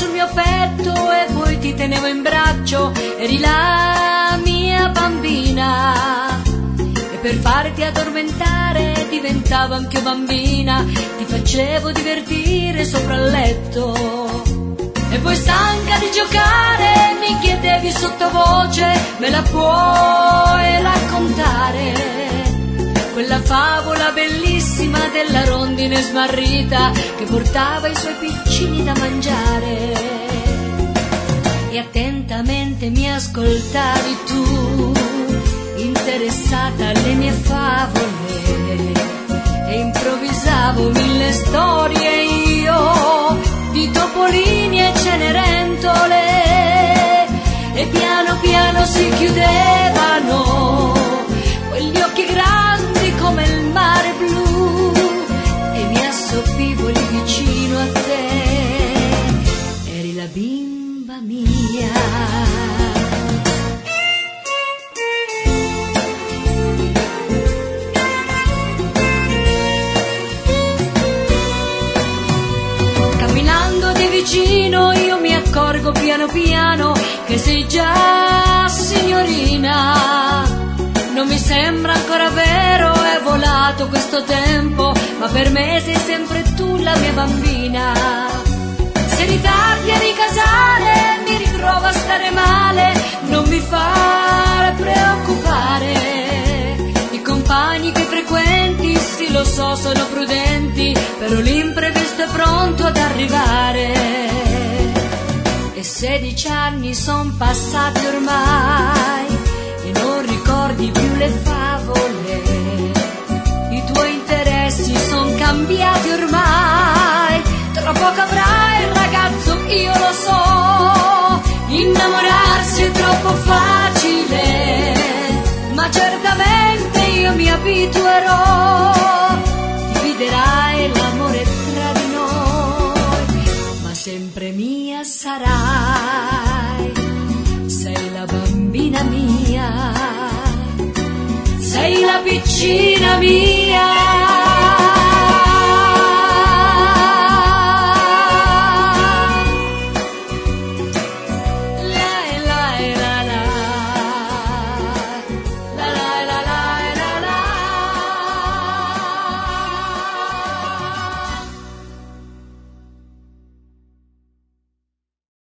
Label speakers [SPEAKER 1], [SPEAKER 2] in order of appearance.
[SPEAKER 1] sul mio petto e poi ti tenevo in braccio, eri la mia bambina. E per farti addormentare diventavo anch'io bambina, ti facevo divertire sopra il letto. E poi stanca di giocare mi chiedevi sottovoce, me la puoi raccontare? Quella favola bellissima della rondine smarrita che portava i suoi piccini da mangiare. E attentamente mi ascoltavi tu, interessata alle mie favole, e improvvisavo 1000 storie io di topolini e cenerentole, e piano piano si chiudevano quegli occhi grandi come il mare blu, e mi assoppivo lì vicino a te, eri la bimba mia. Vicino io mi accorgo piano piano che sei già signorina. Non mi sembra ancora vero, è volato questo tempo, ma per me sei sempre tu la mia bambina. Se ritardi a ricasare mi ritrovo a stare male, non mi fare preoccupare. I compagni che frequenti, sì lo so, sono prudenti, però l'imprevisto è pronto ad arrivare. E 16 anni son passati ormai e non ricordi più le favole. I tuoi interessi son cambiati ormai, tra poco avrai il ragazzo, io lo so. Innamorarsi è troppo facile, ma certamente io mi abituerò. Dividerai l'amore tra di noi, ma sempre mia sarai. Sei la bambina mia, sei la piccina mia.